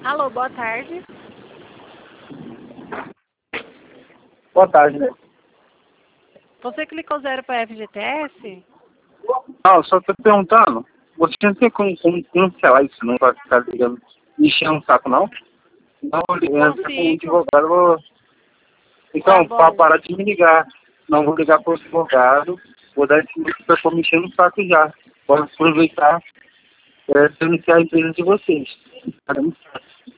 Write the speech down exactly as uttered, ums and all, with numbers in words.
Alô, boa tarde. Boa tarde, né? Você clicou zero para F G T S? Não, só tô perguntando. Você não tem como, como cancelar isso, não vai ficar ligando, enchendo o saco, não? Não, vou ligar com um advogado, vou... Então, Tá para bom. parar de me ligar. Não vou ligar para o advogado, vou dar esse minuto para me enchendo o saco já. Pode aproveitar, é, denunciar a empresa de vocês. Caramba.